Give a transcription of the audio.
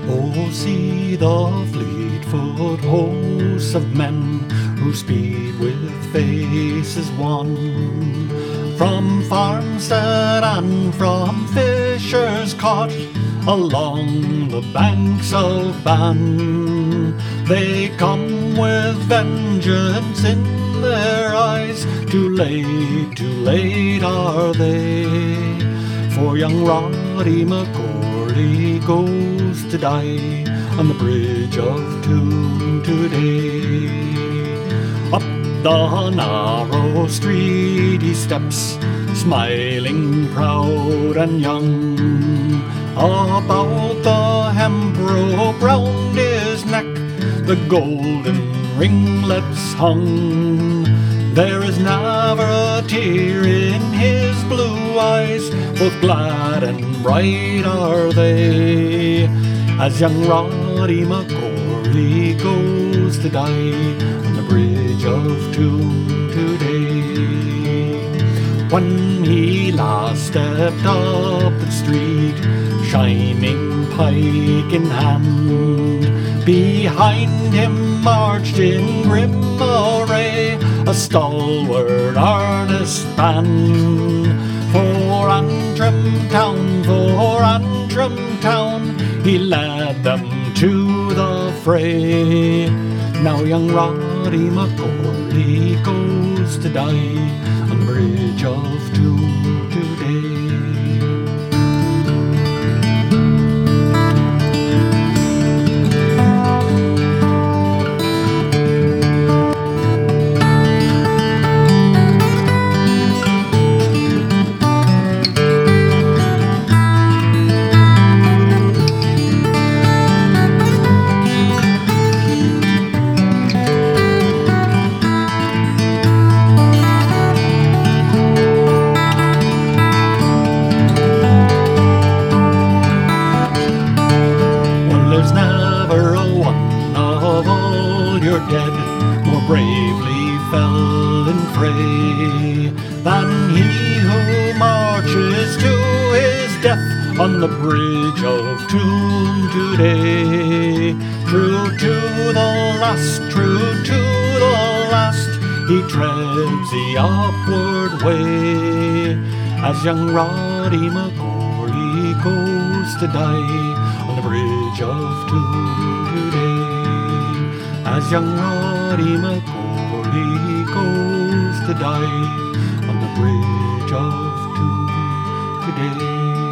Oh, see the fleet-foot hosts of men who speed with faces wan, from farmstead and from fishers caught along the banks of Bann. They come with vengeance in their eyes. Too late are they, for young Roddy McGorley goes to die on the bridge of Toome today. Up the narrow street he steps, smiling, proud and young. About the hemp rope round his neck the golden ringlets hung. There is never a tear in his blue eyes, both glad and bright are they, as young Roddy McGorley goes to die on the bridge of Toome today. When he last stepped up the street, shining pike in hand, behind him marched in grim array a stalwart earnest band. For Antrim town, he led them to the fray. Now young Roddy McGorley goes to die on the bridge of Toome today. There's never a one of all your dead more bravely fell in fray than he who marches to his death on the bridge of Toome today. True to the last, he treads the upward way, as young Roddy McGorley goes to die on the bridge of Toome today, as young Roddy McGorley goes to die on the bridge of Toome today.